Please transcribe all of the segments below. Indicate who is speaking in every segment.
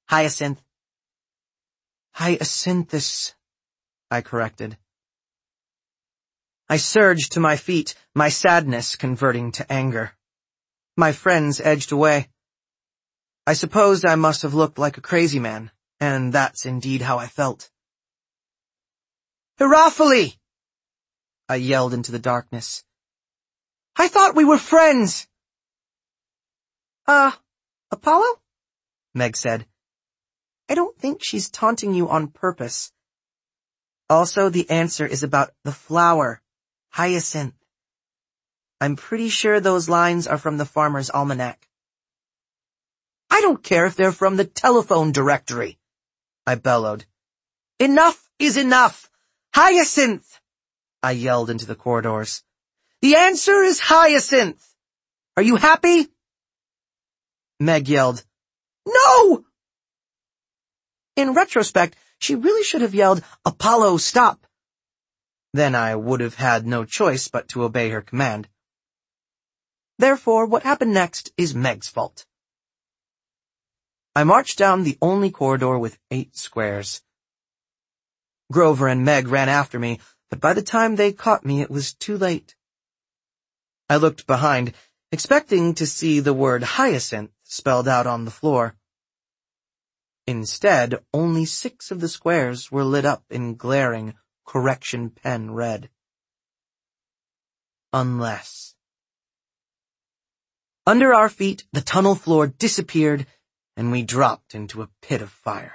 Speaker 1: Hyacinth. Hyacinthus, I corrected. I surged to my feet, my sadness converting to anger. My friends edged away. I suppose I must have looked like a crazy man, and that's indeed how I felt. Hierophile! I yelled into the darkness. I thought we were friends! Apollo? Meg said. I don't think she's taunting you on purpose. Also, the answer is about the flower, hyacinth. I'm pretty sure those lines are from the Farmer's Almanac. I don't care if they're from the telephone directory, I bellowed. Enough is enough! Hyacinth! I yelled into the corridors. The answer is hyacinth! Are you happy? Meg yelled, No! In retrospect, she really should have yelled, Apollo, stop! Then I would have had no choice but to obey her command. Therefore, what happened next is Meg's fault. I marched down the only corridor with 8 squares. Grover and Meg ran after me, but by the time they caught me, it was too late. I looked behind, expecting to see the word hyacinth spelled out on the floor. Instead, only 6 of the squares were lit up in glaring correction pen red. Unless. Under our feet, the tunnel floor disappeared, and we dropped into a pit of fire.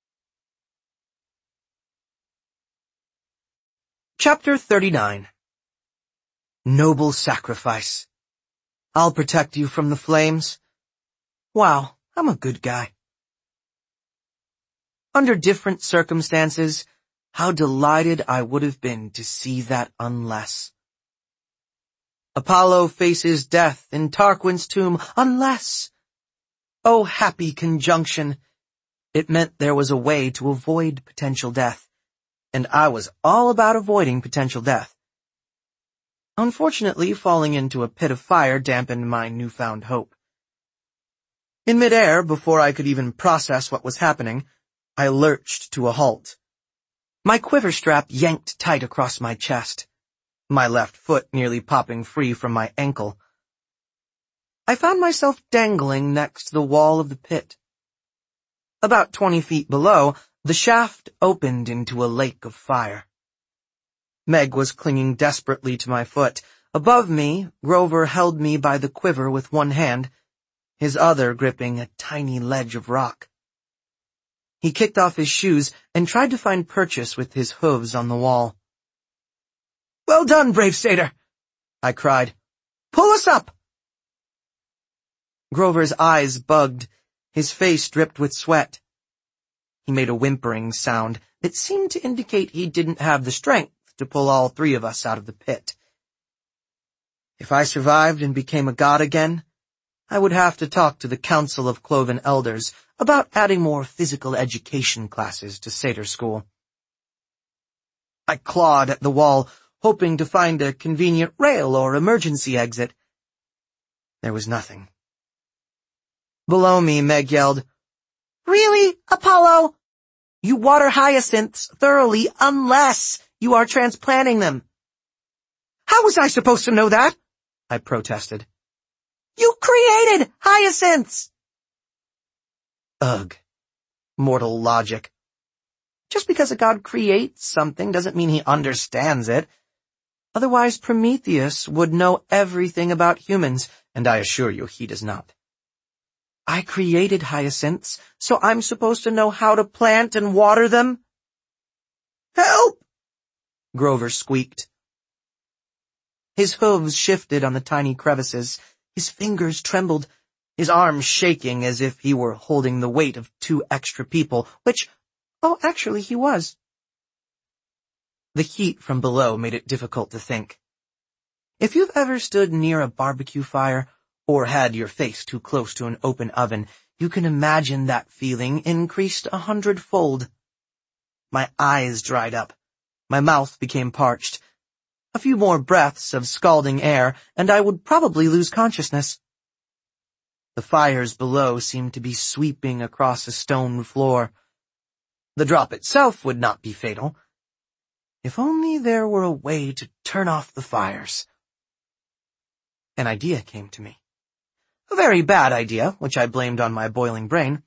Speaker 1: Chapter 39. Noble sacrifice. I'll protect you from the flames. Wow, I'm a good guy. Under different circumstances, how delighted I would have been to see that unless. Apollo faces death in Tarquin's tomb unless. Oh, happy conjunction. It meant there was a way to avoid potential death, and I was all about avoiding potential death. Unfortunately, falling into a pit of fire dampened my newfound hope. In midair, before I could even process what was happening, I lurched to a halt. My quiver strap yanked tight across my chest, my left foot nearly popping free from my ankle. I found myself dangling next to the wall of the pit. About 20 feet below, the shaft opened into a lake of fire. Meg was clinging desperately to my foot. Above me, Grover held me by the quiver with one hand, his other gripping a tiny ledge of rock. He kicked off his shoes and tried to find purchase with his hooves on the wall. Well done, brave satyr, I cried. Pull us up! Grover's eyes bugged, his face dripped with sweat. He made a whimpering sound that seemed to indicate he didn't have the strength to pull all 3 of us out of the pit. If I survived and became a god again, I would have to talk to the Council of Cloven Elders about adding more physical education classes to Satyr School. I clawed at the wall, hoping to find a convenient rail or emergency exit. There was nothing. Below me, Meg yelled, Really, Apollo? You water hyacinths thoroughly unless you are transplanting them. How was I supposed to know that? I protested. You created hyacinths! Ugh. Mortal logic. Just because a god creates something doesn't mean he understands it. Otherwise, Prometheus would know everything about humans, and I assure you he does not. I created hyacinths, so I'm supposed to know how to plant and water them? Help! Grover squeaked. His hooves shifted on the tiny crevices. His fingers trembled, his arms shaking as if he were holding the weight of 2 extra people, which, actually he was. The heat from below made it difficult to think. If you've ever stood near a barbecue fire or had your face too close to an open oven, you can imagine that feeling increased 100-fold. My eyes dried up. My mouth became parched. A few more breaths of scalding air, and I would probably lose consciousness. The fires below seemed to be sweeping across a stone floor. The drop itself would not be fatal. If only there were a way to turn off the fires. An idea came to me. A very bad idea, which I blamed on my boiling brain.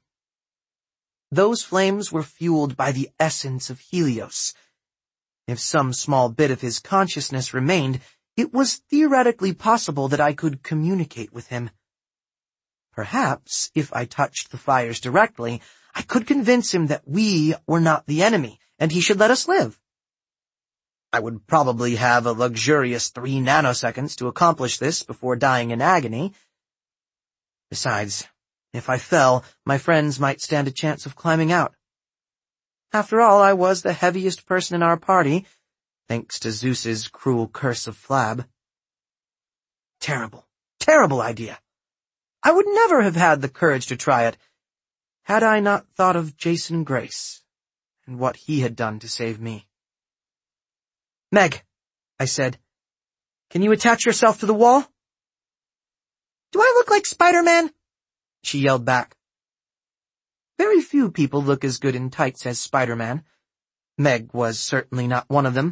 Speaker 1: Those flames were fueled by the essence of Helios. If some small bit of his consciousness remained, it was theoretically possible that I could communicate with him. Perhaps, if I touched the fires directly, I could convince him that we were not the enemy, and he should let us live. I would probably have a luxurious 3 nanoseconds to accomplish this before dying in agony. Besides, if I fell, my friends might stand a chance of climbing out. After all, I was the heaviest person in our party, thanks to Zeus's cruel curse of Flab. Terrible, terrible idea. I would never have had the courage to try it, had I not thought of Jason Grace and what he had done to save me. "Meg," I said, "can you attach yourself to the wall?" "Do I look like Spider-Man?" she yelled back. Very few people look as good in tights as Spider-Man. Meg was certainly not one of them.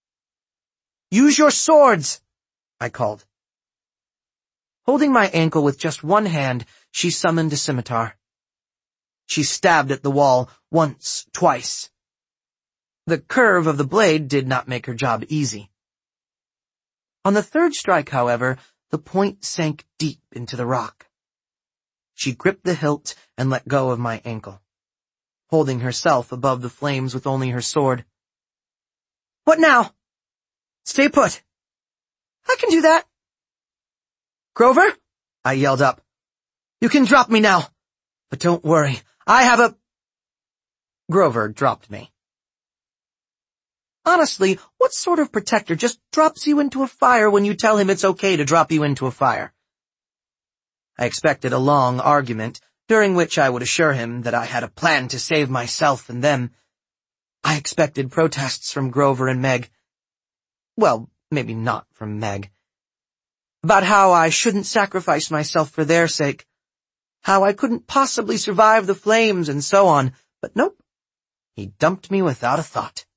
Speaker 1: "Use your swords!" I called. Holding my ankle with just one hand, she summoned a scimitar. She stabbed at the wall once, twice. The curve of the blade did not make her job easy. On the third strike, however, the point sank deep into the rock. She gripped the hilt and let go of my ankle, holding herself above the flames with only her sword. "What now?" "Stay put." "I can do that." "Grover," I yelled up, "you can drop me now. But don't worry, I have a—" Grover dropped me. Honestly, what sort of protector just drops you into a fire when you tell him it's okay to drop you into a fire? I expected a long argument, during which I would assure him that I had a plan to save myself and them. I expected protests from Grover and Meg. Well, maybe not from Meg. About how I shouldn't sacrifice myself for their sake, how I couldn't possibly survive the flames and so on, but nope. He dumped me without a thought.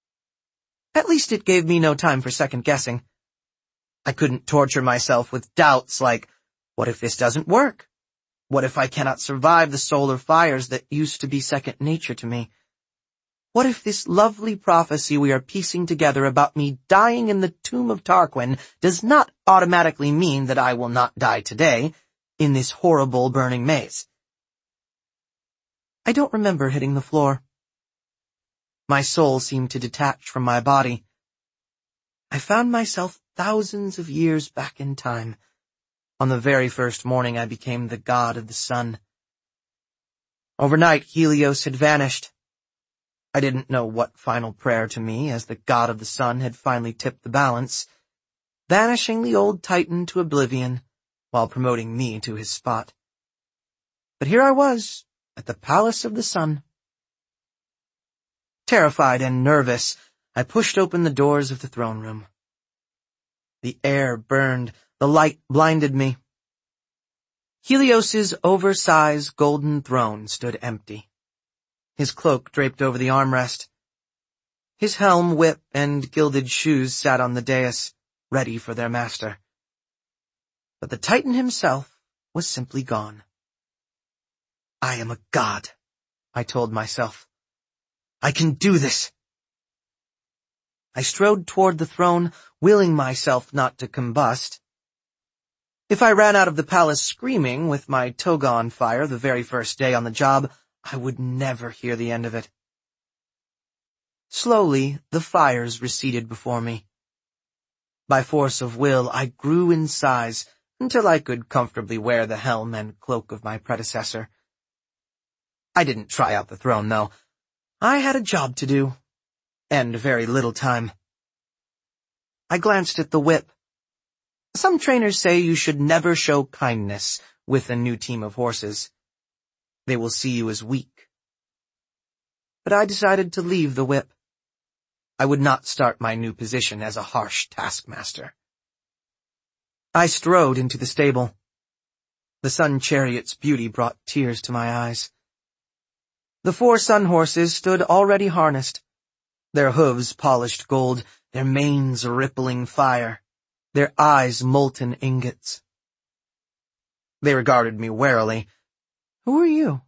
Speaker 1: At least it gave me no time for second-guessing. I couldn't torture myself with doubts like, what if this doesn't work? What if I cannot survive the solar fires that used to be second nature to me? What if this lovely prophecy we are piecing together about me dying in the tomb of Tarquin does not automatically mean that I will not die today, in this horrible burning maze? I don't remember hitting the floor. My soul seemed to detach from my body. I found myself thousands of years back in time, on the very first morning I became the god of the sun. Overnight, Helios had vanished. I didn't know what final prayer to me, as the god of the sun had finally tipped the balance, banishing the old titan to oblivion while promoting me to his spot. But here I was, at the palace of the sun. Terrified and nervous, I pushed open the doors of the throne room. The air burned, the light blinded me. Helios's oversized golden throne stood empty, his cloak draped over the armrest. His helm, whip, and gilded shoes sat on the dais, ready for their master. But the Titan himself was simply gone. I am a god, I told myself. I can do this. I strode toward the throne, willing myself not to combust. If I ran out of the palace screaming with my toga on fire the very first day on the job, I would never hear the end of it. Slowly, the fires receded before me. By force of will, I grew in size until I could comfortably wear the helm and cloak of my predecessor. I didn't try out the throne, though. I had a job to do, and very little time. I glanced at the whip. Some trainers say you should never show kindness with a new team of horses. They will see you as weak. But I decided to leave the whip. I would not start my new position as a harsh taskmaster. I strode into the stable. The sun chariot's beauty brought tears to my eyes. The 4 sun horses stood already harnessed, their hooves polished gold, their manes rippling fire, their eyes molten ingots. They regarded me warily. "Who are you?"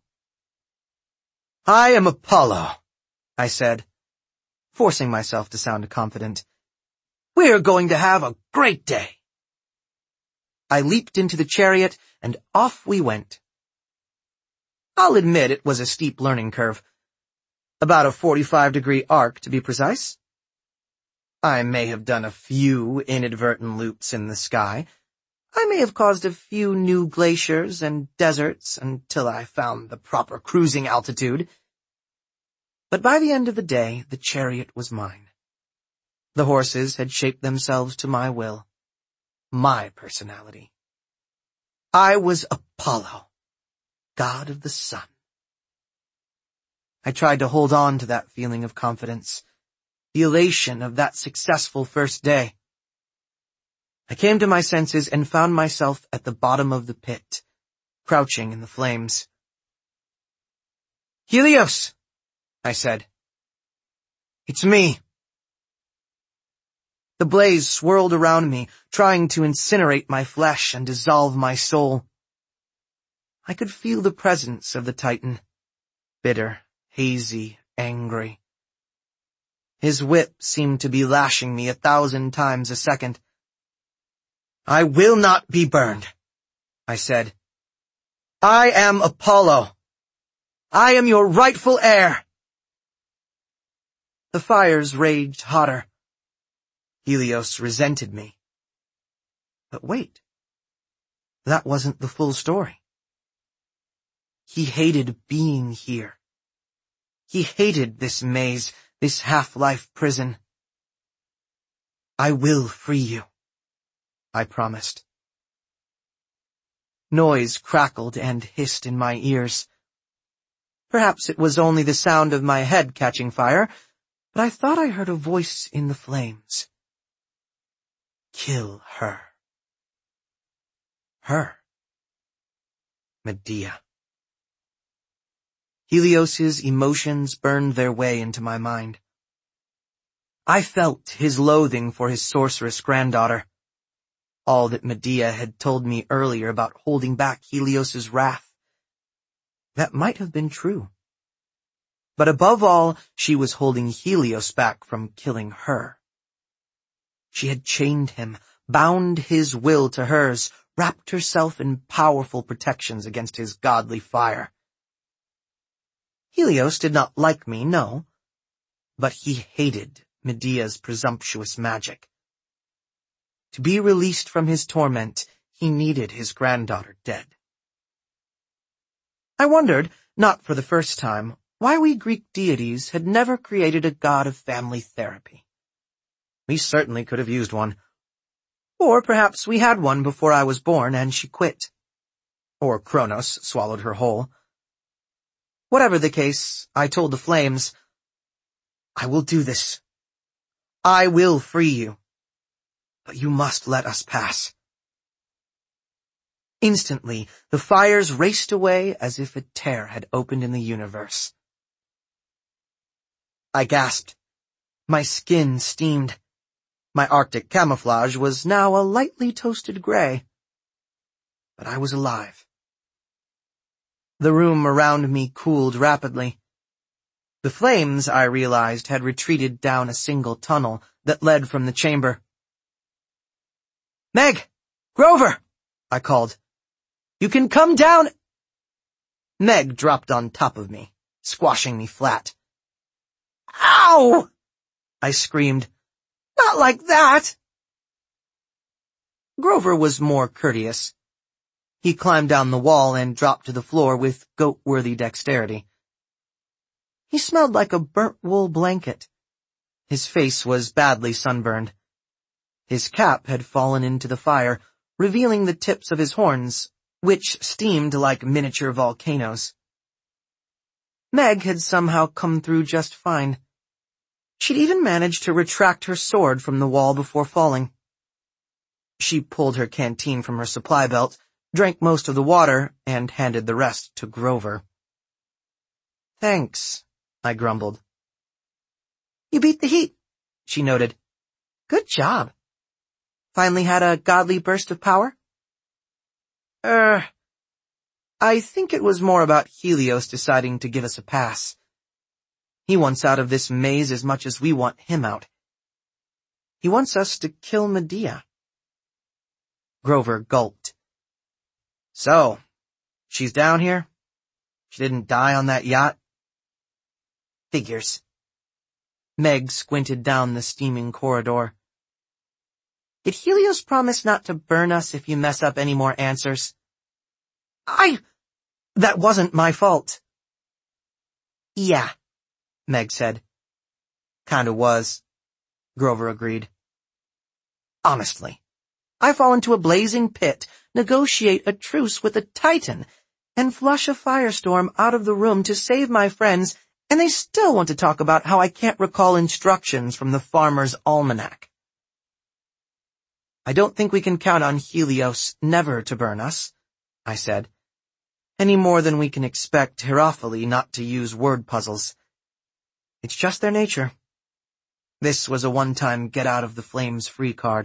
Speaker 1: "I am Apollo," I said, forcing myself to sound confident. "We're going to have a great day." I leaped into the chariot, and off we went. I'll admit it was a steep learning curve. About a 45-degree arc, to be precise. I may have done a few inadvertent loops in the sky. I may have caused a few new glaciers and deserts until I found the proper cruising altitude. But by the end of the day, the chariot was mine. The horses had shaped themselves to my will, my personality. I was Apollo, god of the sun. I tried to hold on to that feeling of confidence, the elation of that successful first day. I came to my senses and found myself at the bottom of the pit, crouching in the flames. "Helios," I said. "It's me." The blaze swirled around me, trying to incinerate my flesh and dissolve my soul. I could feel the presence of the Titan, bitter, hazy, angry. His whip seemed to be lashing me 1,000 times a second. "I will not be burned," I said. "I am Apollo. I am your rightful heir." The fires raged hotter. Helios resented me. But wait, that wasn't the full story. He hated being here. He hated this maze, this half-life prison. "I will free you," I promised. Noise crackled and hissed in my ears. Perhaps it was only the sound of my head catching fire, but I thought I heard a voice in the flames. "Kill her." Her. Medea. Helios's emotions burned their way into my mind. I felt his loathing for his sorceress granddaughter. All that Medea had told me earlier about holding back Helios's wrath. That might have been true. But above all, she was holding Helios back from killing her. She had chained him, bound his will to hers, wrapped herself in powerful protections against his godly fire. Helios did not like me, no, but he hated Medea's presumptuous magic. To be released from his torment, he needed his granddaughter dead. I wondered, not for the first time, why we Greek deities had never created a god of family therapy. We certainly could have used one. Or perhaps we had one before I was born and she quit. Or Kronos swallowed her whole. Whatever the case, I told the flames, "I will do this. I will free you. But you must let us pass." Instantly, the fires raced away as if a tear had opened in the universe. I gasped. My skin steamed. My Arctic camouflage was now a lightly toasted gray. But I was alive. The room around me cooled rapidly. The flames, I realized, had retreated down a single tunnel that led from the chamber. "Meg! Grover!" I called. "You can come down." Meg dropped on top of me, squashing me flat. "Ow!" I screamed. "Not like that!" Grover was more courteous. He climbed down the wall and dropped to the floor with goat-worthy dexterity. He smelled like a burnt wool blanket. His face was badly sunburned. His cap had fallen into the fire, revealing the tips of his horns, which steamed like miniature volcanoes. Meg had somehow come through just fine. She'd even managed to retract her sword from the wall before falling. She pulled her canteen from her supply belt, drank most of the water, and handed the rest to Grover. "Thanks," I grumbled. "You beat the heat," she noted. "Good job. Finally had a godly burst of power?" I think it was more about Helios deciding to give us a pass. He wants out of this maze as much as we want him out. He wants us to kill Medea." Grover gulped. "So, she's down here? She didn't die on that yacht?" "Figures." Meg squinted down the steaming corridor. "Did Helios promise not to burn us if you mess up any more answers?" That wasn't my fault." "Yeah," Meg said. "Kinda was," Grover agreed. "Honestly, I fall into a blazing pit, negotiate a truce with a titan, and flush a firestorm out of the room to save my friends, and they still want to talk about how I can't recall instructions from the Farmer's Almanac." "I don't think we can count on Helios never to burn us," I said, "any more than we can expect Hierophile not to use word puzzles. It's just their nature. This was a one-time get-out-of-the-flames-free card."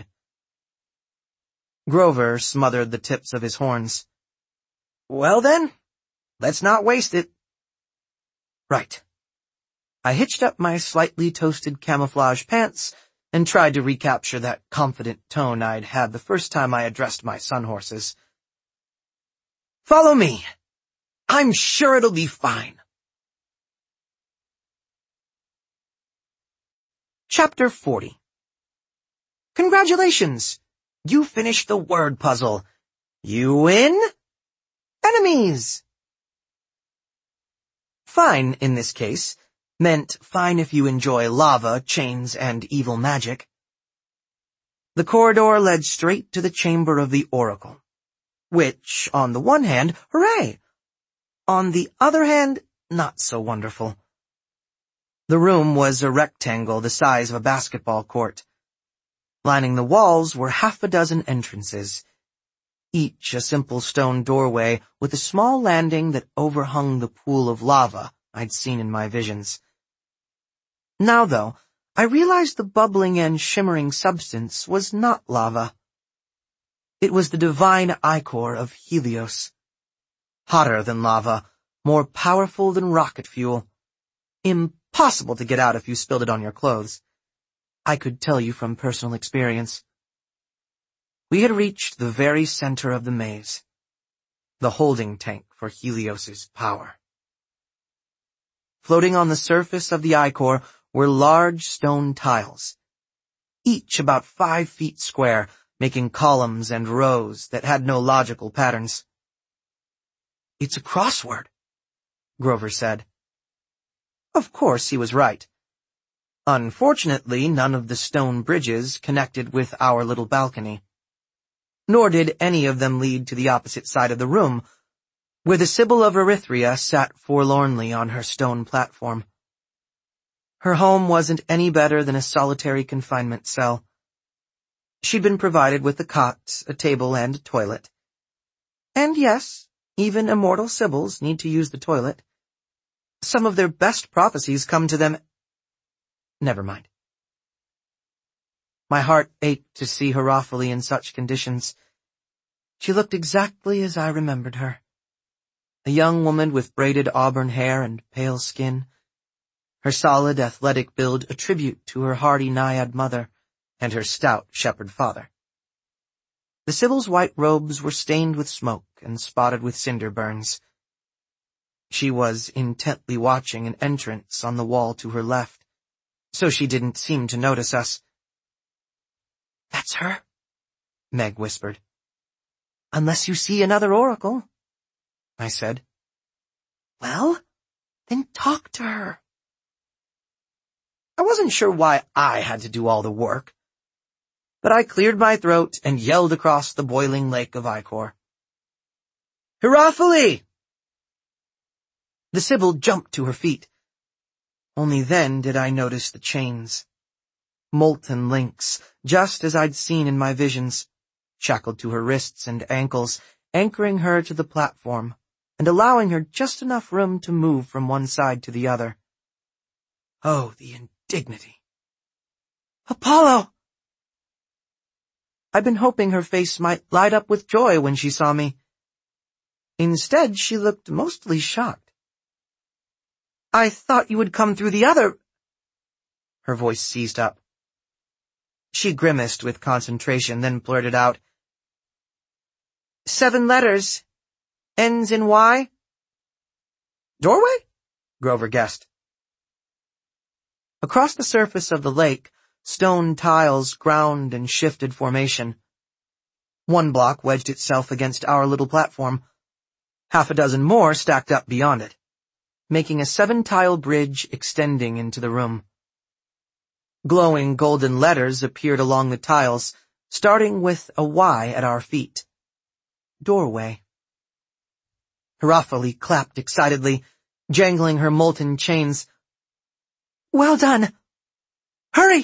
Speaker 1: Grover smothered the tips of his horns. "Well then, let's not waste it." "Right." I hitched up my slightly toasted camouflage pants and tried to recapture that confident tone I'd had the first time I addressed my sun horses. "Follow me. I'm sure it'll be fine." Chapter 40. Congratulations! You finished the word puzzle. You win? Enemies! Fine, in this case, meant fine if you enjoy lava, chains, and evil magic. The corridor led straight to the chamber of the Oracle, which, on the one hand, hooray! On the other hand, not so wonderful. The room was a rectangle the size of a basketball court. Lining the walls were half a dozen entrances, each a simple stone doorway with a small landing that overhung the pool of lava I'd seen in my visions. Now, though, I realized the bubbling and shimmering substance was not lava. It was the divine ichor of Helios. Hotter than lava, more powerful than rocket fuel. Impossible to get out if you spilled it on your clothes. I could tell you from personal experience. We had reached the very center of the maze, the holding tank for Helios's power. Floating on the surface of the ichor were large stone tiles, each about 5 feet square, making columns and rows that had no logical patterns. "It's a crossword," Grover said. Of course he was right. Unfortunately, none of the stone bridges connected with our little balcony. Nor did any of them lead to the opposite side of the room, where the Sibyl of Erythria sat forlornly on her stone platform. Her home wasn't any better than a solitary confinement cell. She'd been provided with a cot, a table, and a toilet. And yes, even immortal Sibyls need to use the toilet. Some of their best prophecies come to them. Never mind. My heart ached to see Hierophile in such conditions. She looked exactly as I remembered her. A young woman with braided auburn hair and pale skin. Her solid, athletic build a tribute to her hardy naiad mother and her stout shepherd father. The Sibyl's white robes were stained with smoke and spotted with cinder burns. She was intently watching an entrance on the wall to her left, so she didn't seem to notice us. "That's her," Meg whispered. "Unless you see another oracle," I said. "Well, then talk to her." I wasn't sure why I had to do all the work, but I cleared my throat and yelled across the boiling lake of ichor. "Hierophile!" The Sibyl jumped to her feet. Only then did I notice the chains. Molten links, just as I'd seen in my visions, shackled to her wrists and ankles, anchoring her to the platform and allowing her just enough room to move from one side to the other. Oh, the indignity. Apollo! I'd been hoping her face might light up with joy when she saw me. Instead, she looked mostly shocked. I thought you would come through the other... Her voice seized up. She grimaced with concentration, then blurted out, 7 letters. Ends in Y? Doorway? Grover guessed. Across the surface of the lake, stone tiles ground and shifted formation. One block wedged itself against our little platform. Half a dozen more stacked up beyond it, making a 7-tile bridge extending into the room. Glowing golden letters appeared along the tiles, starting with a Y at our feet. Doorway. Hierophile clapped excitedly, jangling her molten chains. Well done! Hurry!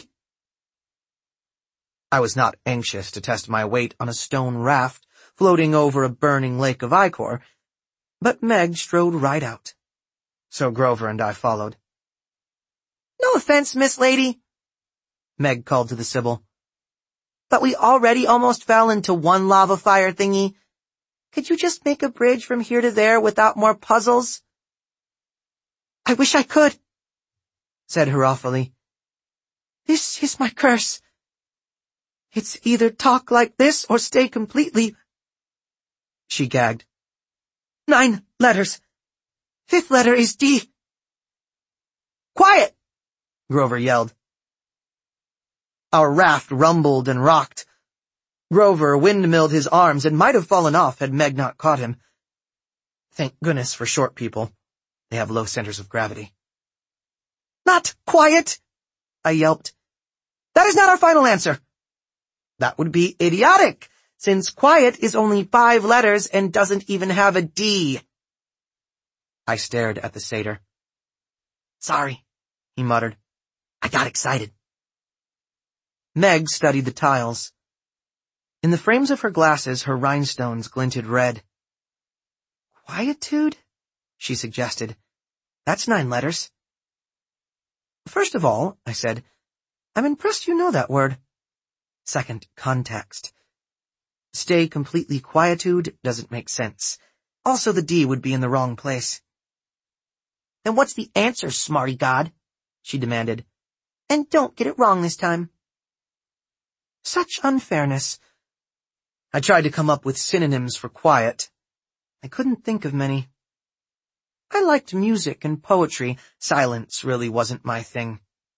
Speaker 1: I was not anxious to test my weight on a stone raft floating over a burning lake of ichor, but Meg strode right out. So Grover and I followed. No offense, Miss Lady, Meg called to the Sibyl, but we already almost fell into one lava fire thingy. Could you just make a bridge from here to there without more puzzles? I wish I could, said Hierophile. This is my curse. It's either talk like this or stay completely... She gagged. 9 letters. 5th letter is D. Quiet! Grover yelled. Our raft rumbled and rocked. Grover windmilled his arms and might have fallen off had Meg not caught him. Thank goodness for short people. They have low centers of gravity. Not quiet, I yelped. That is not our final answer. That would be idiotic, since quiet is only 5 letters and doesn't even have a D. I stared at the satyr. Sorry, he muttered. I got excited. Meg studied the tiles. In the frames of her glasses, her rhinestones glinted red. Quietude? She suggested. That's 9 letters. First of all, I said, I'm impressed you know that word. Second, context. Stay completely quietude doesn't make sense. Also, the D would be in the wrong place. Then what's the answer, smarty god? She demanded. And don't get it wrong this time. Such unfairness. I tried to come up with synonyms for quiet. I couldn't think of many. I liked music and poetry. Silence really wasn't my thing.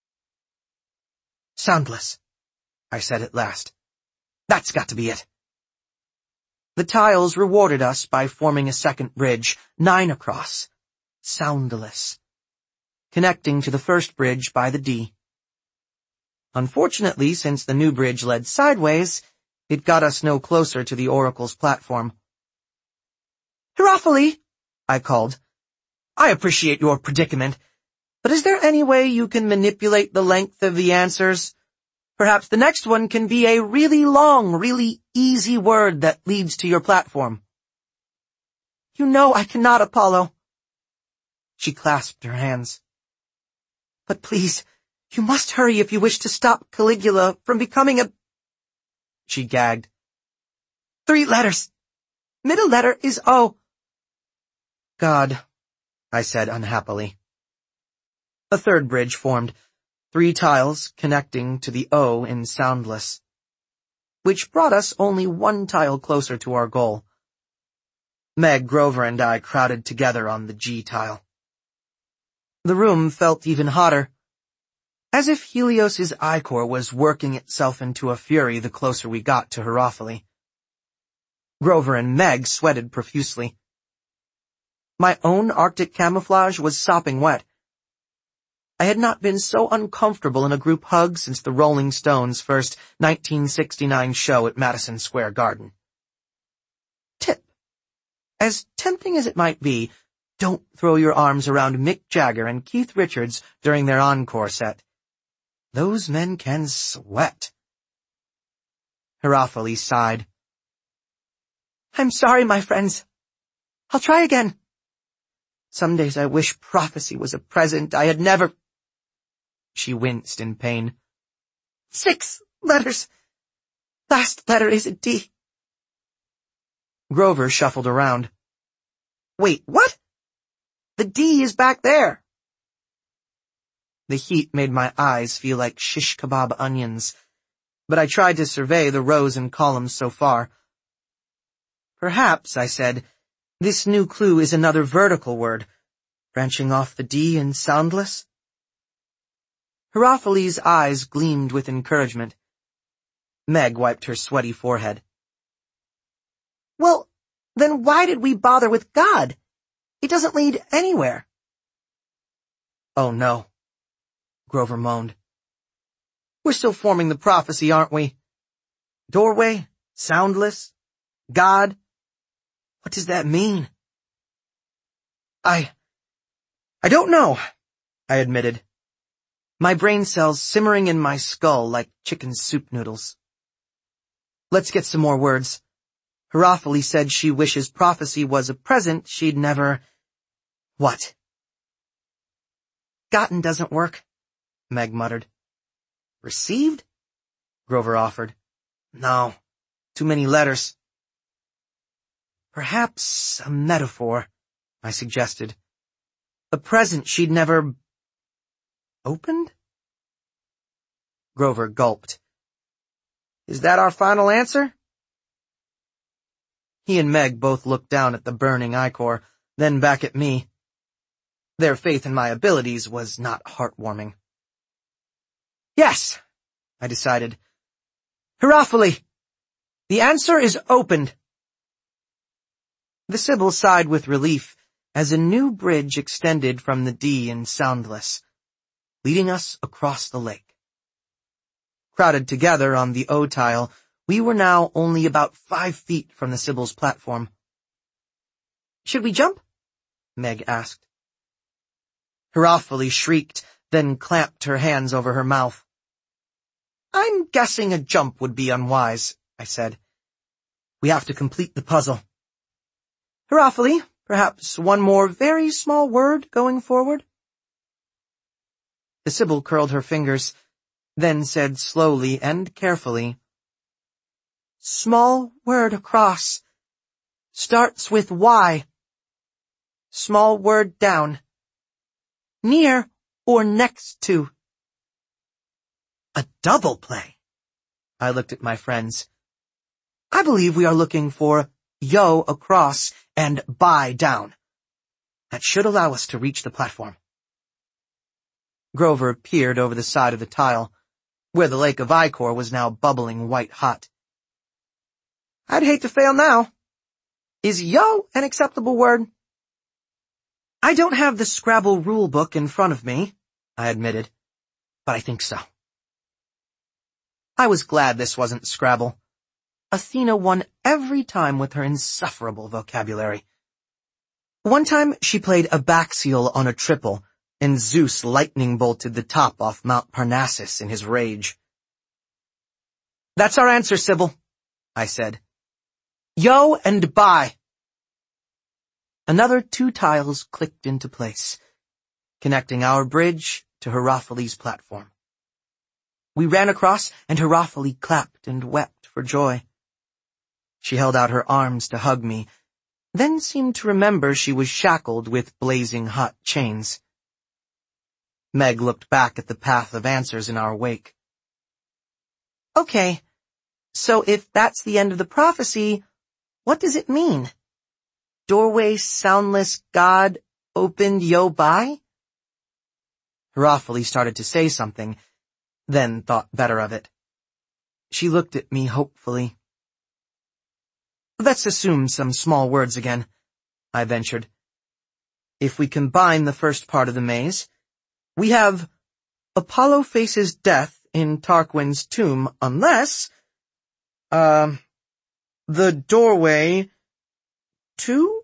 Speaker 1: Soundless, I said at last. That's got to be it. The tiles rewarded us by forming a second bridge, 9 across. Soundless. Connecting to the first bridge by the D. Unfortunately, since the new bridge led sideways, it got us no closer to the Oracle's platform. Hierophile, I called. I appreciate your predicament, but is there any way you can manipulate the length of the answers? Perhaps the next one can be a really long, really easy word that leads to your platform. You know I cannot, Apollo. She clasped her hands. But please, you must hurry if you wish to stop Caligula from becoming a... She gagged. 3 letters. Middle letter is O. God, I said unhappily. A third bridge formed, 3 tiles connecting to the O in soundless, which brought us only 1 tile closer to our goal. Meg, Grover, and I crowded together on the G tile. The room felt even hotter, as if Helios's ichor was working itself into a fury the closer we got to Hierophile. Grover and Meg sweated profusely. My own Arctic camouflage was sopping wet. I had not been so uncomfortable in a group hug since the Rolling Stones' first 1969 show at Madison Square Garden. Tip: as tempting as it might be, don't throw your arms around Mick Jagger and Keith Richards during their encore set. Those men can sweat. Hierophile sighed. I'm sorry, my friends. I'll try again. Some days I wish prophecy was a present I had never... She winced in pain. 6 letters. Last letter is a D. Grover shuffled around. Wait, what? The D is back there. The heat made my eyes feel like shish kebab onions, but I tried to survey the rows and columns so far. Perhaps, I said, this new clue is another vertical word, branching off the D in soundless. Hierophilles' eyes gleamed with encouragement. Meg wiped her sweaty forehead. Well, then why did we bother with God? It doesn't lead anywhere. Oh no, Grover moaned. We're still forming the prophecy, aren't we? Doorway, soundless, God. What does that mean? I don't know, I admitted. My brain cells simmering in my skull like chicken soup noodles. Let's get some more words. Hierophile said she wishes prophecy was a present she'd never... What? Gotten doesn't work, Meg muttered. Received? Grover offered. No, too many letters. Perhaps a metaphor, I suggested. A present she'd never... Opened? Grover gulped. Is that our final answer? He and Meg both looked down at the burning ichor, then back at me. Their faith in my abilities was not heartwarming. Yes, I decided. Hierophile, the answer is opened. The Sibyl sighed with relief as a new bridge extended from the D in Soundless, leading us across the lake. Crowded together on the O tile, we were now only about 5 feet from the Sibyl's platform. Should we jump? Meg asked. Hierophile shrieked, then clamped her hands over her mouth. I'm guessing a jump would be unwise, I said. We have to complete the puzzle. Hierophile, perhaps one more very small word going forward? The Sibyl curled her fingers, then said slowly and carefully, Small word across. Starts with Y. Small word down. Near or next to. A double play. I looked at my friends. I believe we are looking for yo across and by down. That should allow us to reach the platform. Grover peered over the side of the tile, where the lake of ichor was now bubbling white hot. I'd hate to fail now. Is yo an acceptable word? I don't have the Scrabble rule book in front of me, I admitted, but I think so. I was glad this wasn't Scrabble. Athena won every time with her insufferable vocabulary. One time she played Abaxial on a triple, and Zeus lightning bolted the top off Mount Parnassus in his rage. That's our answer, Sibyl, I said. Yo and bye. Another 2 tiles clicked into place, connecting our bridge to Hierophile's platform. We ran across, and Hierophile clapped and wept for joy. She held out her arms to hug me, then seemed to remember she was shackled with blazing hot chains. Meg looked back at the path of answers in our wake. Okay, so if that's the end of the prophecy, what does it mean? Doorway, soundless, God, opened, yo, bye? Hierophile started to say something, then thought better of it. She looked at me hopefully. Let's assume some small words again, I ventured. If we combine the first part of the maze, we have Apollo faces death in Tarquin's tomb unless, the doorway to?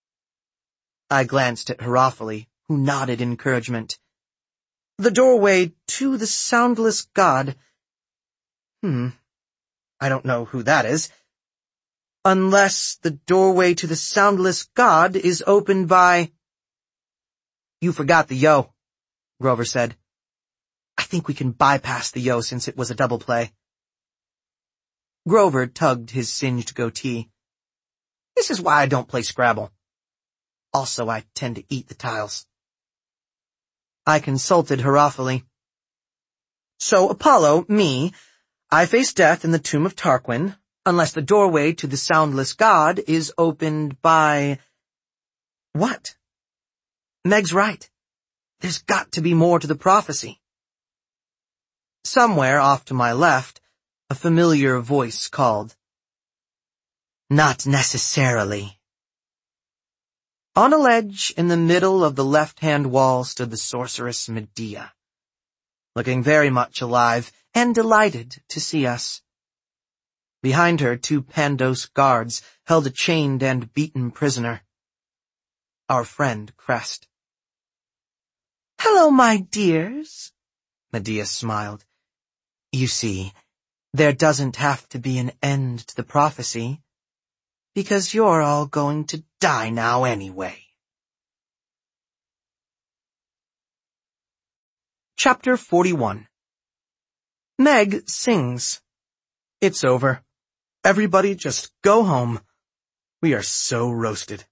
Speaker 1: I glanced at Hierophile, who nodded encouragement. The doorway to the soundless God. I don't know who that is. unless the doorway to the soundless god is opened by—" "You forgot the yo," Grover said. "I think we can bypass the yo since it was a double play." Grover tugged his singed goatee. "This is why I don't play Scrabble. Also, I tend to eat the tiles." I consulted Hierophily. "So, Apollo, me, I face death in the tomb of Tarquin, unless the doorway to the soundless god is opened by—" "What?" "Meg's right. There's got to be more to the prophecy." Somewhere off to my left, a familiar voice called, "Not necessarily." On a ledge in the middle of the left-hand wall stood the sorceress Medea, looking very much alive and delighted to see us. Behind her, 2 Pandos guards held a chained and beaten prisoner. Our friend Crest. "Hello, my dears," Medea smiled. "You see, there doesn't have to be an end to the prophecy, because you're all going to die now anyway." Chapter 41. Meg sings. It's over. Everybody just go home. We are so roasted.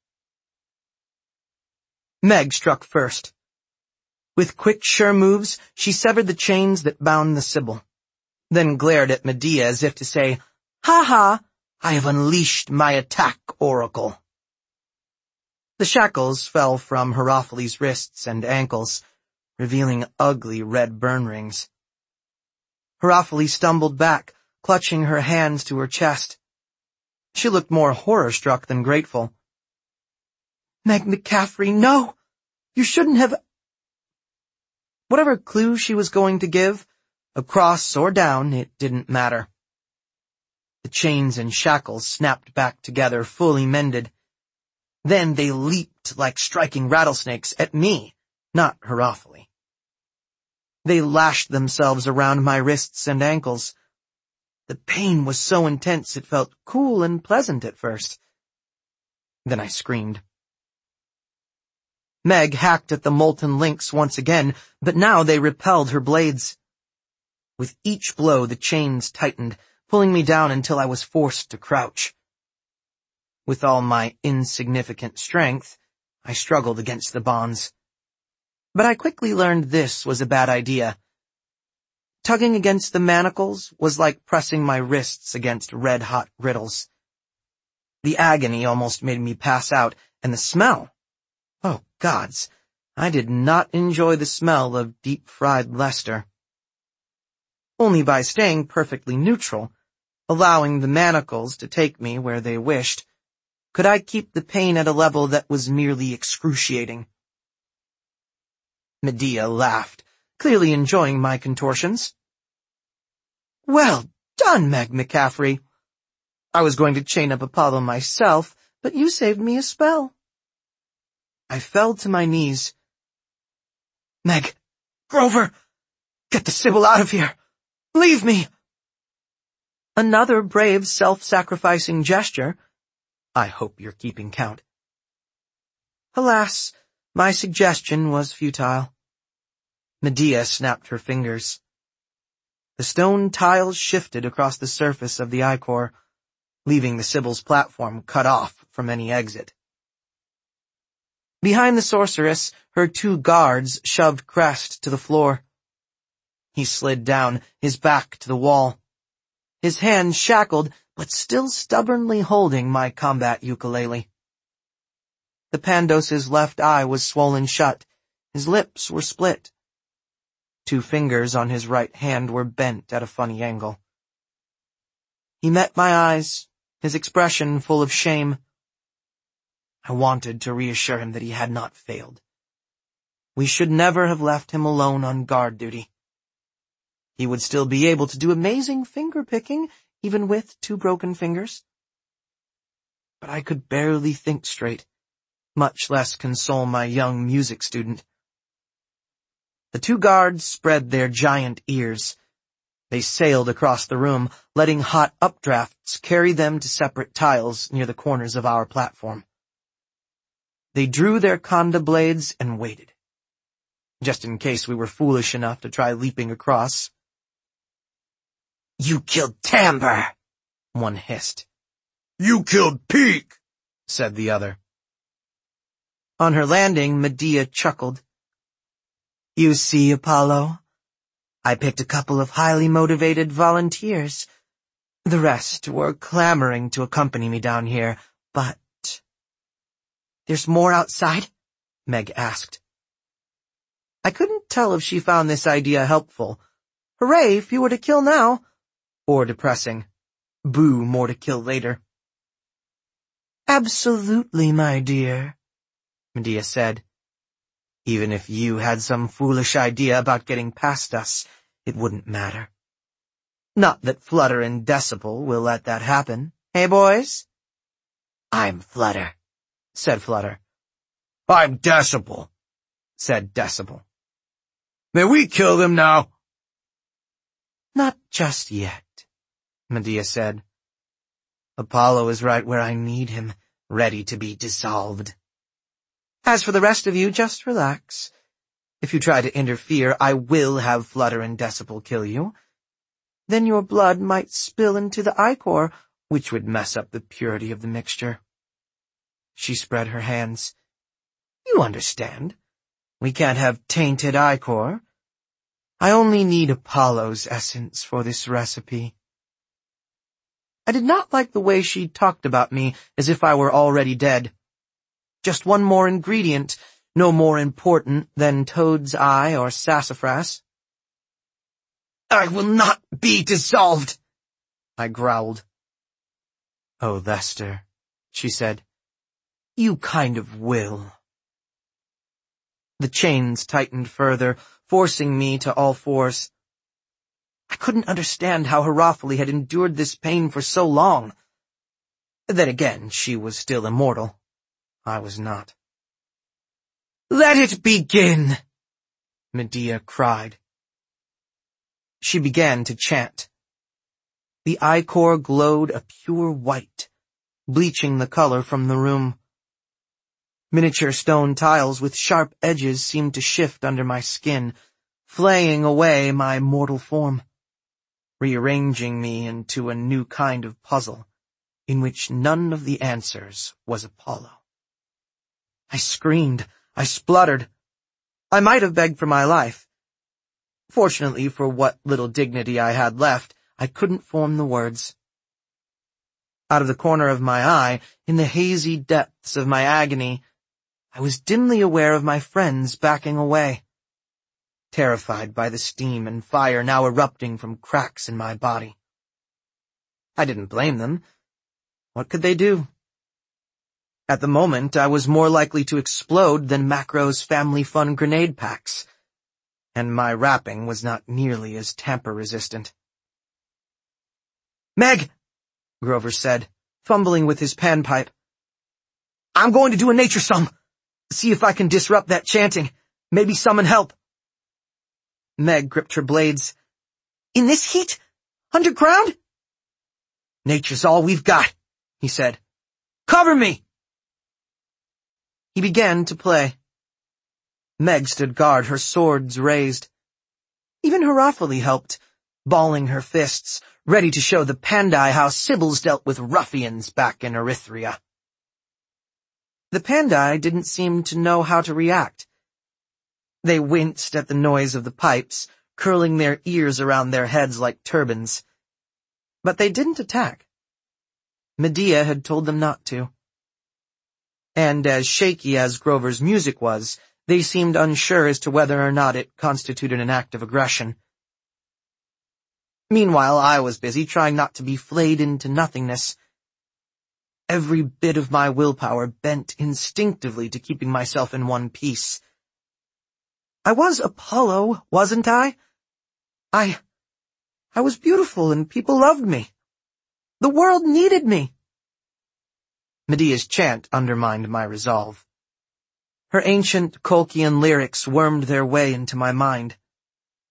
Speaker 1: Meg struck first. With quick, sure moves, she severed the chains that bound the Sibyl, then glared at Medea as if to say, "Ha ha, I have unleashed my attack, Oracle." The shackles fell from Hierophily's wrists and ankles, revealing ugly red burn rings. Hierophily stumbled back, clutching her hands to her chest. She looked more horror-struck than grateful. "Meg McCaffrey, no! You shouldn't have—" Whatever clue she was going to give, across or down, it didn't matter. The chains and shackles snapped back together, fully mended. Then they leaped like striking rattlesnakes at me, not Hierophily. They lashed themselves around my wrists and ankles. The pain was so intense it felt cool and pleasant at first. Then I screamed. Meg hacked at the molten links once again, but now they repelled her blades. With each blow, the chains tightened, pulling me down until I was forced to crouch. With all my insignificant strength, I struggled against the bonds. But I quickly learned this was a bad idea. Tugging against the manacles was like pressing my wrists against red-hot griddles. The agony almost made me pass out, and the smell— oh, gods, I did not enjoy the smell of deep-fried Lester. Only by staying perfectly neutral, allowing the manacles to take me where they wished, could I keep the pain at a level that was merely excruciating. Medea laughed, clearly enjoying my contortions. "Well done, Meg McCaffrey. I was going to chain up Apollo myself, but you saved me a spell." I fell to my knees. "Meg, Grover, get the Sibyl out of here. Leave me." Another brave self-sacrificing gesture. I hope you're keeping count. Alas, my suggestion was futile. Medea snapped her fingers. The stone tiles shifted across the surface of the ichor, leaving the Sibyl's platform cut off from any exit. Behind the sorceress, her 2 guards shoved Crest to the floor. He slid down, his back to the wall, his hands shackled, but still stubbornly holding my combat ukulele. The Pandos's left eye was swollen shut, his lips were split. 2 fingers on his right hand were bent at a funny angle. He met my eyes, his expression full of shame. I wanted to reassure him that he had not failed. We should never have left him alone on guard duty. He would still be able to do amazing finger-picking, even with 2 broken fingers. But I could barely think straight, much less console my young music student. The 2 guards spread their giant ears. They sailed across the room, letting hot updrafts carry them to separate tiles near the corners of our platform. They drew their conda blades and waited, just in case we were foolish enough to try leaping across. "You killed Timber," one hissed. "You killed Peak," said the other. On her landing, Medea chuckled. "You see, Apollo? I picked a couple of highly motivated volunteers. The rest were clamoring to accompany me down here, but—" "There's more outside?" Meg asked. I couldn't tell if she found this idea helpful. Hooray, fewer to kill now. Or depressing. Boo, more to kill later. "Absolutely, my dear," Medea said. "Even if you had some foolish idea about getting past us, it wouldn't matter. Not that Flutter and Decibel will let that happen, hey boys?" "I'm Flutter," said Flutter. "I'm Decibel," said Decibel. "May we kill them now?" "Not just yet," Medea said. "Apollo is right where I need him, ready to be dissolved. As for the rest of you, just relax. If you try to interfere, I will have Flutter and Decibel kill you. Then your blood might spill into the ichor, which would mess up the purity of the mixture." She spread her hands. "You understand. We can't have tainted ichor. I only need Apollo's essence for this recipe." I did not like the way she talked about me as if I were already dead. Just one more ingredient, no more important than Toad's Eye or sassafras. "I will not be dissolved," I growled. "Oh, Lester," she said, "you kind of will." The chains tightened further, forcing me to all fours. I couldn't understand how Hierophile had endured this pain for so long. Then again, she was still immortal. I was not. "Let it begin!" Medea cried. She began to chant. The ichor glowed a pure white, bleaching the color from the room. Miniature stone tiles with sharp edges seemed to shift under my skin, flaying away my mortal form, rearranging me into a new kind of puzzle, in which none of the answers was Apollo. I screamed. I spluttered. I might have begged for my life. Fortunately, for what little dignity I had left, I couldn't form the words. Out of the corner of my eye, in the hazy depths of my agony, I was dimly aware of my friends backing away, terrified by the steam and fire now erupting from cracks in my body. I didn't blame them. What could they do? At the moment, I was more likely to explode than Macro's family fun grenade packs, and my wrapping was not nearly as tamper-resistant. "Meg," Grover said, fumbling with his panpipe. "I'm going to do a nature song. See if I can disrupt that chanting. Maybe summon help." Meg gripped her blades. "In this heat? Underground?" "Nature's all we've got," he said. "Cover me!" He began to play. Meg stood guard, her swords raised. Even Hierophile helped, balling her fists, ready to show the Pandai how Sibyls dealt with ruffians back in Erythrea. The Pandai didn't seem to know how to react. They winced at the noise of the pipes, curling their ears around their heads like turbans. But they didn't attack. Medea had told them not to. And as shaky as Grover's music was, they seemed unsure as to whether or not it constituted an act of aggression. Meanwhile, I was busy trying not to be flayed into nothingness. Every bit of my willpower bent instinctively to keeping myself in one piece. I was Apollo, wasn't I? I was beautiful and people loved me. The world needed me. Medea's chant undermined my resolve. Her ancient Colchian lyrics wormed their way into my mind.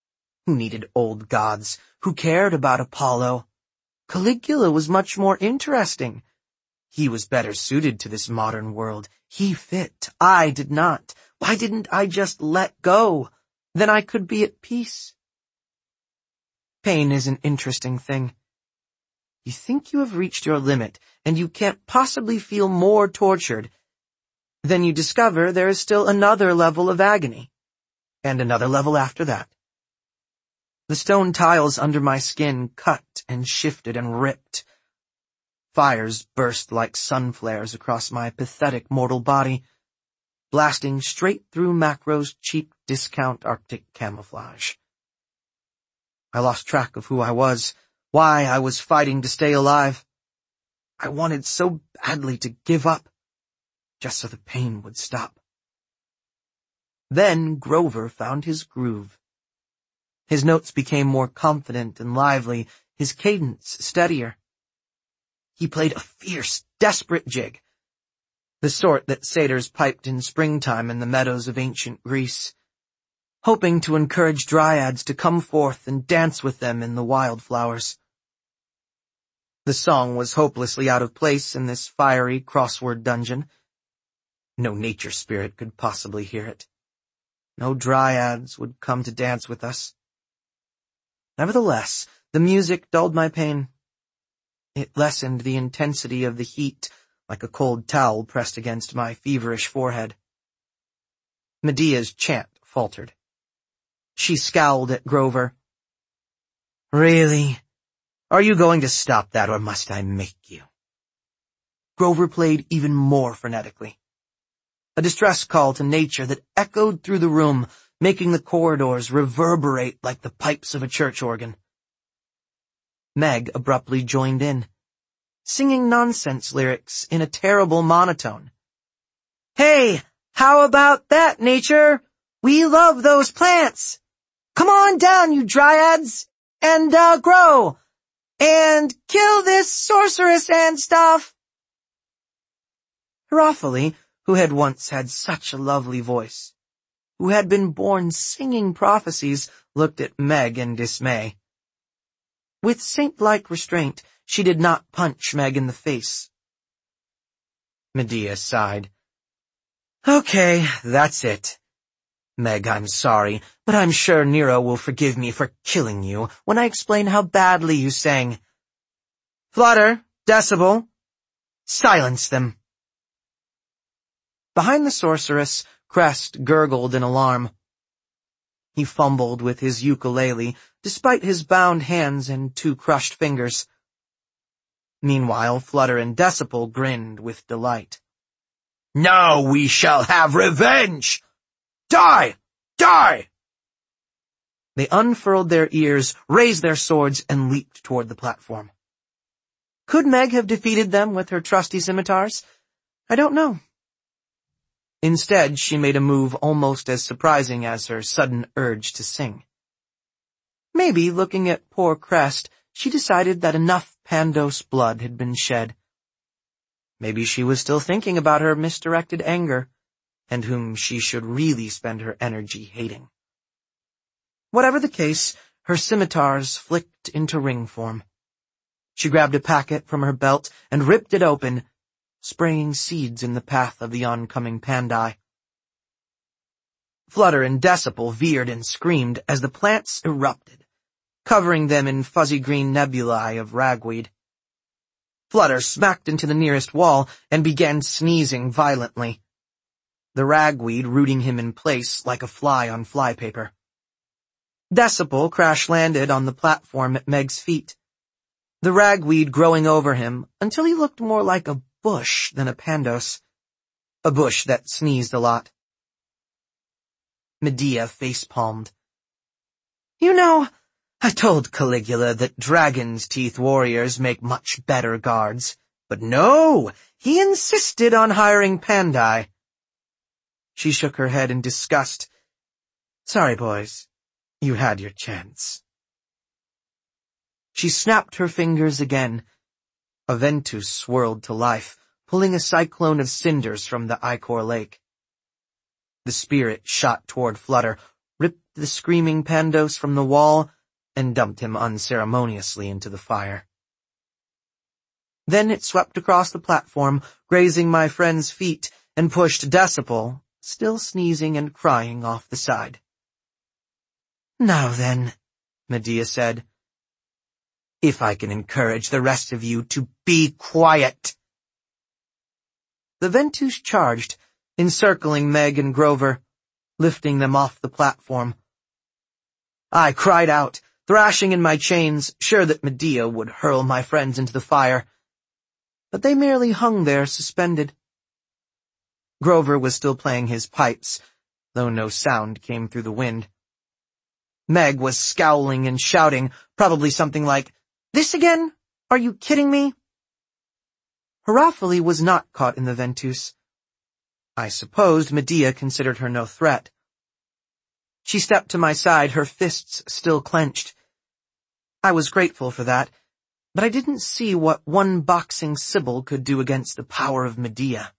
Speaker 1: Who needed old gods? Who cared about Apollo? Caligula was much more interesting. He was better suited to this modern world. He fit. I did not. Why didn't I just let go? Then I could be at peace. Pain is an interesting thing. You think you have reached your limit, and you can't possibly feel more tortured. Then you discover there is still another level of agony, and another level after that. The stone tiles under my skin cut and shifted and ripped. Fires burst like sun flares across my pathetic mortal body, blasting straight through Macro's cheap discount Arctic camouflage. I lost track of who I was, why I was fighting to stay alive. I wanted so badly to give up, just so the pain would stop. Then Grover found his groove. His notes became more confident and lively, his cadence steadier. He played a fierce, desperate jig, the sort that satyrs piped in springtime in the meadows of ancient Greece, hoping to encourage dryads to come forth and dance with them in the wildflowers. The song was hopelessly out of place in this fiery crossword dungeon. No nature spirit could possibly hear it. No dryads would come to dance with us. Nevertheless, the music dulled my pain. It lessened the intensity of the heat like a cold towel pressed against my feverish forehead. Medea's chant faltered. She scowled at Grover. Really? Are you going to stop that, or must I make you? Grover played even more frenetically. A distress call to nature that echoed through the room, making the corridors reverberate like the pipes of a church organ. Meg abruptly joined in, singing nonsense lyrics in a terrible monotone. Hey, how about that, nature? We love those plants. Come on down, you dryads, and grow, and kill this sorceress and stuff. Hierophile, who had once had such a lovely voice, who had been born singing prophecies, looked at Meg in dismay. With saint-like restraint, she did not punch Meg in the face. Medea sighed. Okay, that's it. Meg, I'm sorry, but I'm sure Nero will forgive me for killing you when I explain how badly you sang. Flutter, Decibel, silence them. Behind the sorceress, Crest gurgled in alarm. He fumbled with his ukulele, despite his bound hands and 2 crushed fingers. Meanwhile, Flutter and Decibel grinned with delight. Now we shall have revenge! Die! Die! They unfurled their ears, raised their swords, and leaped toward the platform. Could Meg have defeated them with her trusty scimitars? I don't know. Instead, she made a move almost as surprising as her sudden urge to sing. Maybe, looking at poor Crest, she decided that enough Pandos blood had been shed. Maybe she was still thinking about her misdirected anger, and whom she should really spend her energy hating. Whatever the case, her scimitars flicked into ring form. She grabbed a packet from her belt and ripped it open, spraying seeds in the path of the oncoming Pandai. Flutter and Decibel veered and screamed as the plants erupted, covering them in fuzzy green nebulae of ragweed. Flutter smacked into the nearest wall and began sneezing violently, the ragweed rooting him in place like a fly on flypaper. Decibel crash-landed on the platform at Meg's feet, the ragweed growing over him until he looked more like a bush than a Pandos, a bush that sneezed a lot. Medea face-palmed. You know, I told Caligula that dragon's teeth warriors make much better guards, but no, he insisted on hiring Pandai. She shook her head in disgust. Sorry, boys. You had your chance. She snapped her fingers again. A Ventus swirled to life, pulling a cyclone of cinders from the Icor lake. The spirit shot toward Flutter, ripped the screaming Pandos from the wall, and dumped him unceremoniously into the fire. Then it swept across the platform, grazing my friend's feet, and pushed Decibel, still sneezing and crying, off the side. "Now then," Medea said, "if I can encourage the rest of you to be quiet." The Ventus charged, encircling Meg and Grover, lifting them off the platform. I cried out, thrashing in my chains, sure that Medea would hurl my friends into the fire. But they merely hung there, suspended. Grover was still playing his pipes, though no sound came through the wind. Meg was scowling and shouting, probably something like, "This again? Are you kidding me?" Hierophile was not caught in the Ventus. I supposed Medea considered her no threat. She stepped to my side, her fists still clenched. I was grateful for that, but I didn't see what one boxing Sibyl could do against the power of Medea.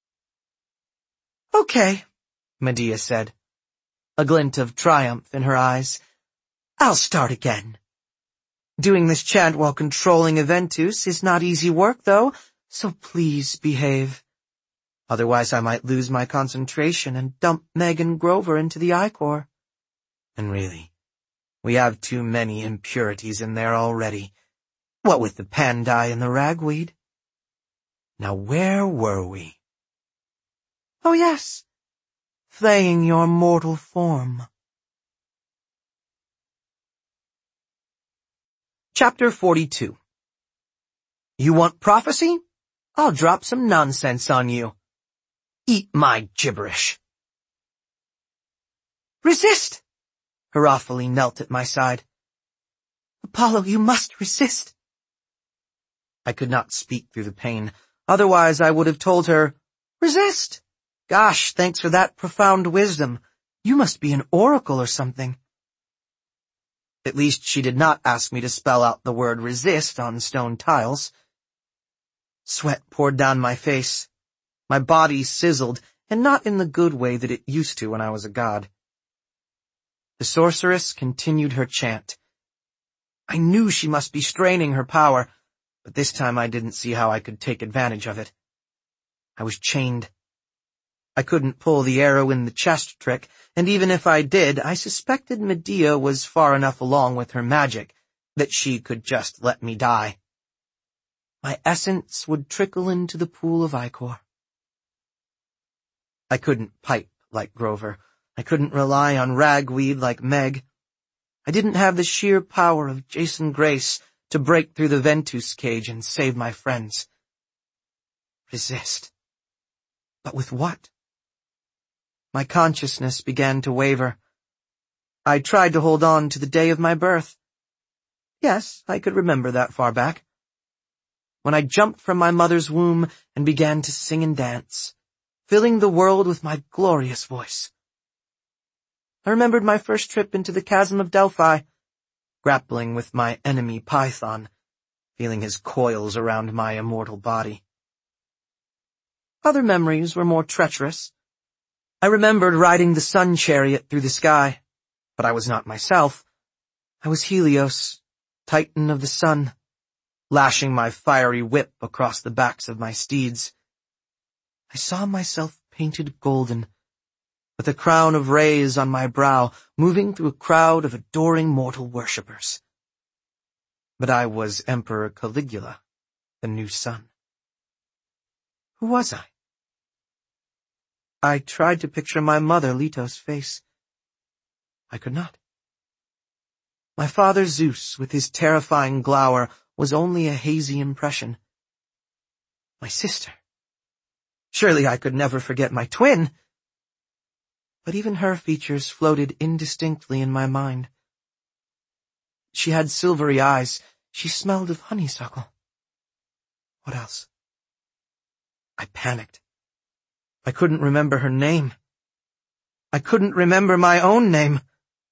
Speaker 1: "Okay," Medea said, a glint of triumph in her eyes. "I'll start again. Doing this chant while controlling a Ventus is not easy work, though, so please behave. Otherwise I might lose my concentration and dump Meg and Grover into the Ichor. And really, we have too many impurities in there already, what with the Pandai and the ragweed. Now where were we? Oh yes, flaying your mortal form." Chapter 42. You want prophecy? I'll drop some nonsense on you. Eat my gibberish. "Resist!" Hierophile knelt at my side. "Apollo, you must resist." I could not speak through the pain, otherwise I would have told her, "Resist! Gosh, thanks for that profound wisdom. You must be an oracle or something." At least she did not ask me to spell out the word resist on stone tiles. Sweat poured down my face. My body sizzled, and not in the good way that it used to when I was a god. The sorceress continued her chant. I knew she must be straining her power, but this time I didn't see how I could take advantage of it. I was chained. I couldn't pull the arrow in the chest trick, and even if I did, I suspected Medea was far enough along with her magic that she could just let me die. My essence would trickle into the pool of Ichor. I couldn't pipe like Grover. I couldn't rely on ragweed like Meg. I didn't have the sheer power of Jason Grace to break through the Ventus cage and save my friends. Resist. But with what? My consciousness began to waver. I tried to hold on to the day of my birth. Yes, I could remember that far back. When I jumped from my mother's womb and began to sing and dance, filling the world with my glorious voice. I remembered my first trip into the chasm of Delphi, grappling with my enemy Python, feeling his coils around my immortal body. Other memories were more treacherous. I remembered riding the sun chariot through the sky, but I was not myself. I was Helios, Titan of the sun, lashing my fiery whip across the backs of my steeds. I saw myself painted golden, with a crown of rays on my brow, moving through a crowd of adoring mortal worshippers. But I was Emperor Caligula, the new sun. Who was I? I tried to picture my mother Leto's face. I could not. My father Zeus, with his terrifying glower, was only a hazy impression. My sister. Surely I could never forget my twin. But even her features floated indistinctly in my mind. She had silvery eyes. She smelled of honeysuckle. What else? I panicked. I couldn't remember her name. I couldn't remember my own name.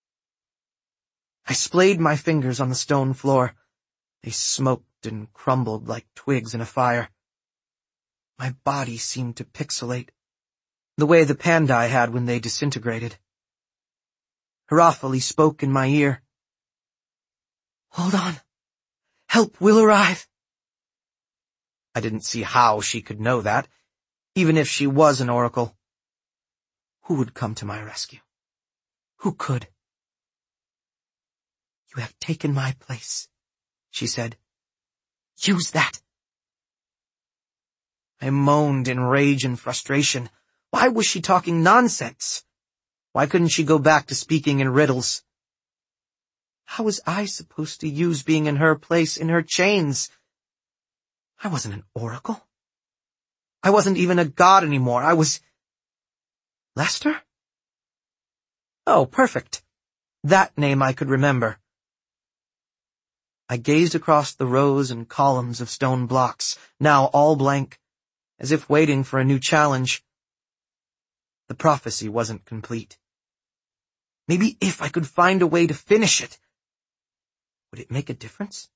Speaker 1: I splayed my fingers on the stone floor. They smoked and crumbled like twigs in a fire. My body seemed to pixelate, the way the Pandai had when they disintegrated. Hierophile spoke in my ear. "Hold on. Help will arrive." I didn't see how she could know that, even if she was an oracle. Who would come to my rescue? Who could? "You have taken my place," she said. "Use that." I moaned in rage and frustration. Why was she talking nonsense? Why couldn't she go back to speaking in riddles? How was I supposed to use being in her place in her chains? I wasn't an oracle. I wasn't even a god anymore. I was... Lester? Oh, perfect. That name I could remember. I gazed across the rows and columns of stone blocks, now all blank, as if waiting for a new challenge. The prophecy wasn't complete. Maybe if I could find a way to finish it, would it make a difference?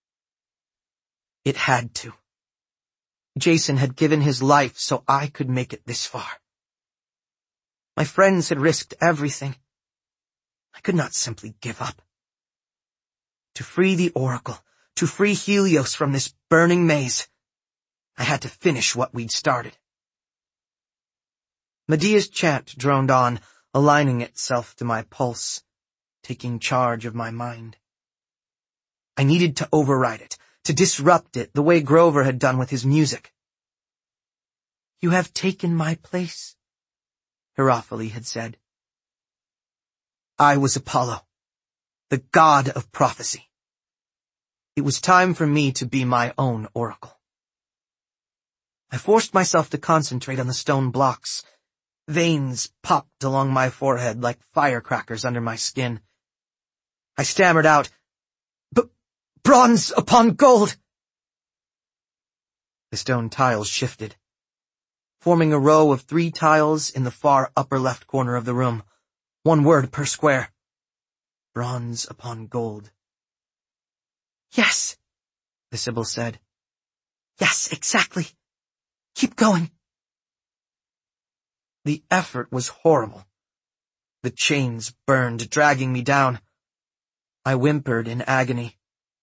Speaker 1: It had to. Jason had given his life so I could make it this far. My friends had risked everything. I could not simply give up. To free the Oracle, to free Helios from this burning maze, I had to finish what we'd started. Medea's chant droned on, aligning itself to my pulse, taking charge of my mind. I needed to override it, to disrupt it the way Grover had done with his music. "You have taken my place," Hierophile had said. I was Apollo, the god of prophecy. It was time for me to be my own oracle. I forced myself to concentrate on the stone blocks. Veins popped along my forehead like firecrackers under my skin. I stammered out, "Bronze upon gold!" The stone tiles shifted, forming a row of 3 tiles in the far upper left corner of the room. 1 word per square. Bronze upon gold. "Yes," the Sibyl said. "Yes, exactly. Keep going." The effort was horrible. The chains burned, dragging me down. I whimpered in agony.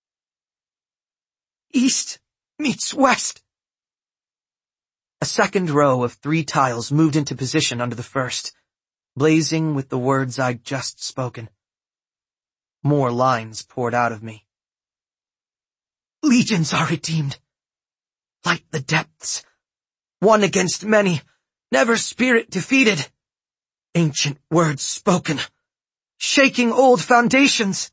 Speaker 1: "East meets west." A second row of 3 tiles moved into position under the first, blazing with the words I'd just spoken. More lines poured out of me. "Legions are redeemed. Light the depths. One against many. Never spirit defeated. Ancient words spoken. Shaking old foundations."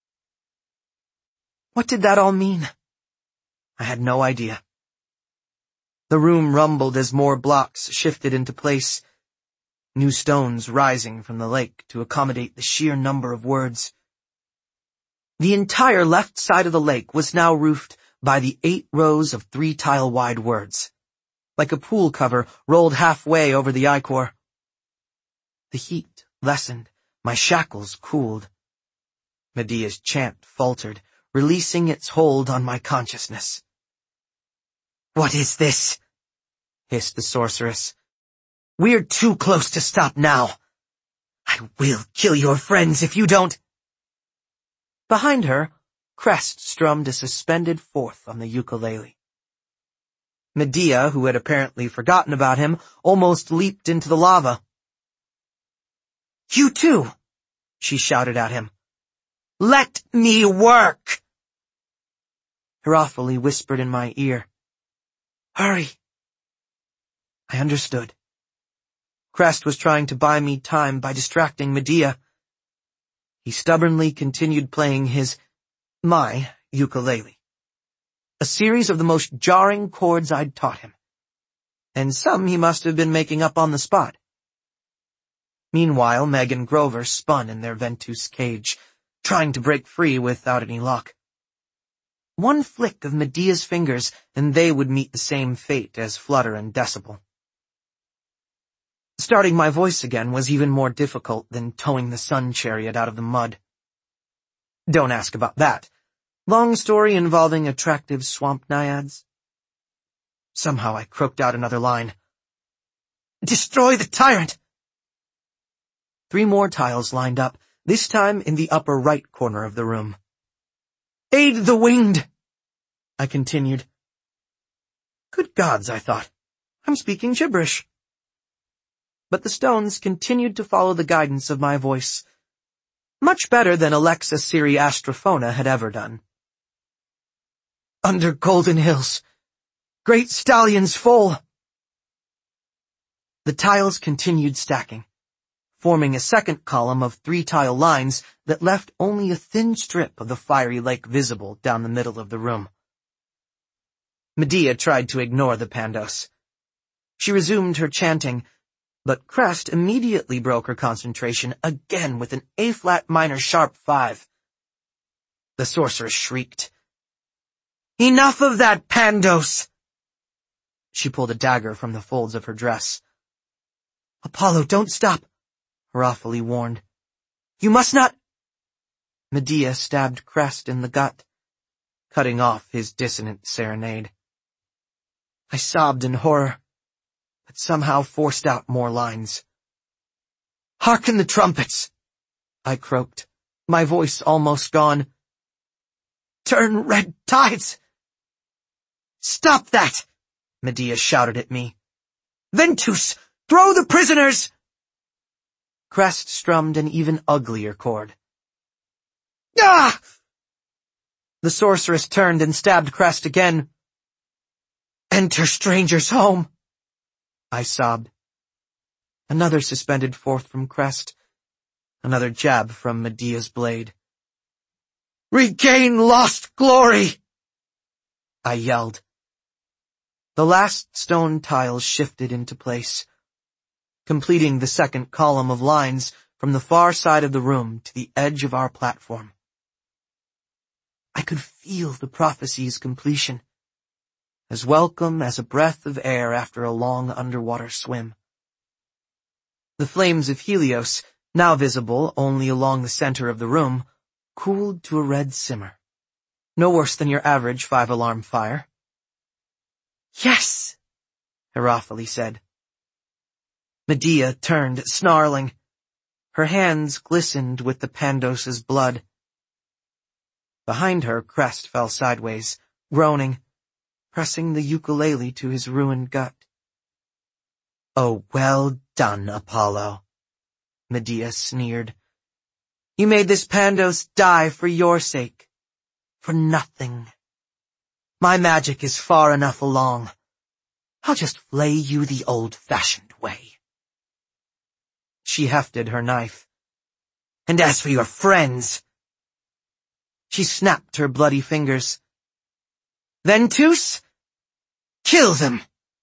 Speaker 1: What did that all mean? I had no idea. The room rumbled as more blocks shifted into place, new stones rising from the lake to accommodate the sheer number of words. The entire left side of the lake was now roofed by the 8 rows of 3-tile-wide words, like a pool cover rolled halfway over the ichor. The heat lessened, my shackles cooled. Medea's chant faltered, releasing its hold on my consciousness. "What is this?" hissed the sorceress. "We're too close to stop now. I will kill your friends if you don't." Behind her, Crest strummed a suspended 4th on the ukulele. Medea, who had apparently forgotten about him, almost leaped into the lava. "You too," she shouted at him. "Let me work!" Hierophile whispered in my ear. "Hurry." I understood. Crest was trying to buy me time by distracting Medea. He stubbornly continued playing my ukulele. A series of the most jarring chords I'd taught him. And some he must have been making up on the spot. Meanwhile, Meg and Grover spun in their Ventus cage, trying to break free without any luck. One flick of Medea's fingers, and they would meet the same fate as Flutter and Decibel. Starting my voice again was even more difficult than towing the sun chariot out of the mud. Don't ask about that. Long story involving attractive swamp naiads. Somehow I croaked out another line. "Destroy the tyrant!" 3 more tiles lined up, this time in the upper right corner of the room. "Aid the winged," I continued. Good gods, I thought. I'm speaking gibberish. But the stones continued to follow the guidance of my voice, much better than Alexa Siri Astrophona had ever done. "Under golden hills, great stallions foal." The tiles continued stacking, forming a second column of 3-tile lines that left only a thin strip of the fiery lake visible down the middle of the room. Medea tried to ignore the Pandos. She resumed her chanting, but Crest immediately broke her concentration again with an A-flat minor sharp 5. The sorceress shrieked. "Enough of that, Pandos!" She pulled a dagger from the folds of her dress. "Apollo, don't stop," Hierophile warned. "You must not—" Medea stabbed Crest in the gut, cutting off his dissonant serenade. I sobbed in horror, but somehow forced out more lines. "Hearken the trumpets!" I croaked, my voice almost gone. "Turn red tides!" "Stop that!" Medea shouted at me. "Ventus, throw the prisoners!" Crest strummed an even uglier chord. "Ah!" The sorceress turned and stabbed Crest again. "Enter stranger's home," I sobbed. Another suspended forth from Crest, another jab from Medea's blade. "Regain lost glory!" I yelled. The last stone tiles shifted into place, completing the second column of lines from the far side of the room to the edge of our platform. I could feel the prophecy's completion, as welcome as a breath of air after a long underwater swim. The flames of Helios, now visible only along the center of the room, cooled to a red simmer. No worse than your average 5-alarm fire. "Yes," Hierophile said. Medea turned, snarling. Her hands glistened with the Pandos's blood. Behind her, Crest fell sideways, groaning, pressing the ukulele to his ruined gut. "Oh, well done, Apollo," Medea sneered. "You made this Pandos die for your sake. For nothing. My magic is far enough along. I'll just flay you the old-fashioned way." She hefted her knife. "And as for your friends—" She snapped her bloody fingers. "Ventus, kill them!"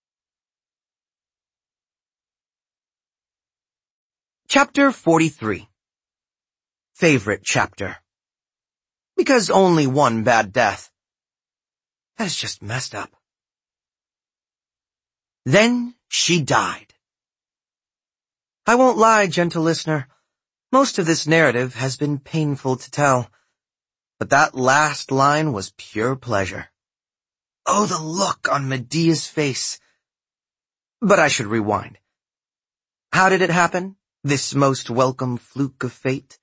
Speaker 1: Chapter 43. Favorite chapter. Because only one bad death. That is just messed up. Then she died. I won't lie, gentle listener. Most of this narrative has been painful to tell, but that last line was pure pleasure. Oh, the look on Medea's face. But I should rewind. How did it happen, this most welcome fluke of fate?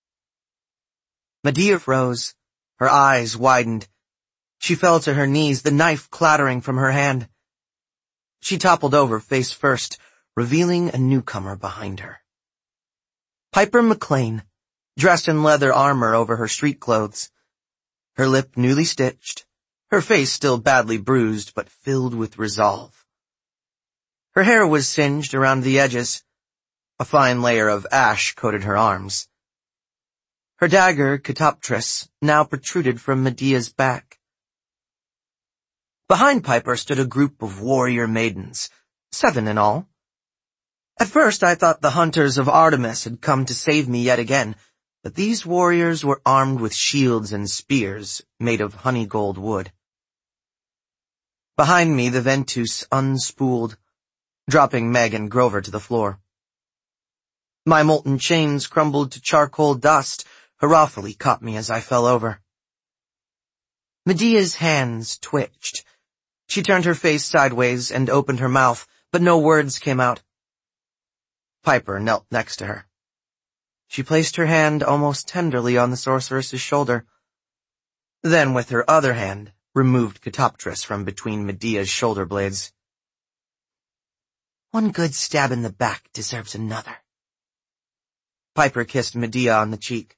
Speaker 1: Medea froze. Her eyes widened. She fell to her knees, the knife clattering from her hand. She toppled over face first, revealing a newcomer behind her. Piper McLean, dressed in leather armor over her street clothes. Her lip newly stitched, her face still badly bruised but filled with resolve. Her hair was singed around the edges. A fine layer of ash coated her arms. Her dagger, Katoptris, now protruded from Medea's back. Behind Piper stood a group of warrior maidens, 7 in all. At first I thought the hunters of Artemis had come to save me yet again, but these warriors were armed with shields and spears made of honey-gold wood. Behind me the Ventus unspooled, dropping Meg and Grover to the floor. My molten chains crumbled to charcoal dust. Hierophile caught me as I fell over. Medea's hands twitched. She turned her face sideways and opened her mouth, but no words came out. Piper knelt next to her. She placed her hand almost tenderly on the sorceress's shoulder. Then, with her other hand, removed Katoptris from between Medea's shoulder blades. One good stab in the back deserves another. Piper kissed Medea on the cheek.